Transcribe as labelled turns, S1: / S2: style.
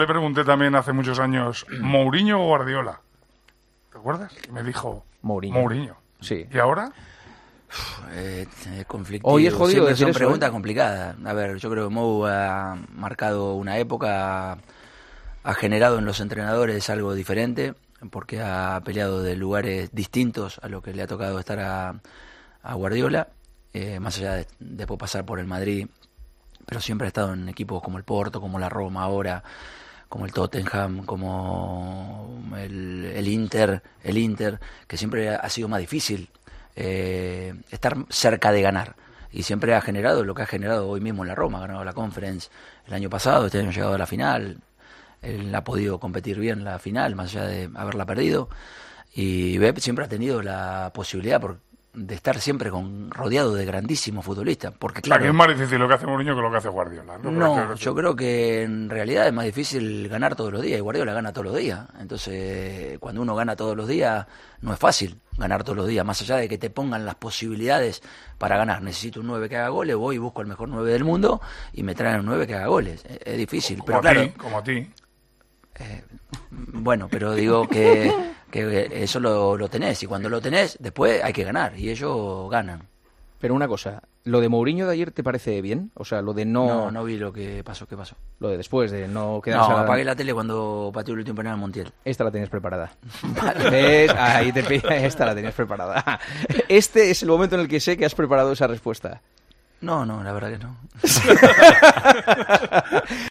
S1: Le pregunté también hace muchos años, ¿Mourinho o Guardiola? ¿Te acuerdas? Y me dijo, Mourinho.
S2: Sí.
S1: ¿Y ahora?
S3: Conflictivo.
S2: Hoy es jodido
S3: Siempre
S2: decir
S3: son
S2: eso,
S3: preguntas complicadas. A ver, yo creo que Mou ha marcado una época, ha generado en los entrenadores algo diferente, porque ha peleado de lugares distintos a lo que le ha tocado estar a Guardiola, más allá de después pasar por el Madrid, pero siempre ha estado en equipos como el Porto, como la Roma ahora, como el Tottenham, como el Inter, que siempre ha sido más difícil estar cerca de ganar, y siempre ha generado lo que ha generado hoy mismo en la Roma. Ha ganado la Conference el año pasado, este año ha llegado a la final, él ha podido competir bien en la final más allá de haberla perdido, y Pep siempre ha tenido la posibilidad de estar siempre rodeado de grandísimos futbolistas, porque claro,
S1: es más difícil lo que hace Mourinho que lo que hace Guardiola.
S3: No, yo creo que en realidad es más difícil ganar todos los días, y Guardiola gana todos los días. Entonces, cuando uno gana todos los días, no es fácil ganar todos los días, más allá de que te pongan las posibilidades para ganar. Necesito un 9 que haga goles, voy y busco el mejor 9 del mundo y me traen un 9 que haga goles. Es difícil, pero claro,
S1: como a ti.
S3: Bueno, pero digo que eso lo tenés, y cuando lo tenés, después hay que ganar, y ellos ganan.
S2: Pero una cosa, ¿lo de Mourinho de ayer te parece bien? O sea, lo de
S3: No vi lo que pasó. ¿Qué pasó?
S2: Lo de después, de no quedarse...
S3: No, apagué la tele cuando pateó el último penal en Montiel.
S2: Esta la tenías preparada. ¿Ves? Ahí te pilla, esta la tenías preparada. Este es el momento en el que sé que has preparado esa respuesta.
S3: No, la verdad que no.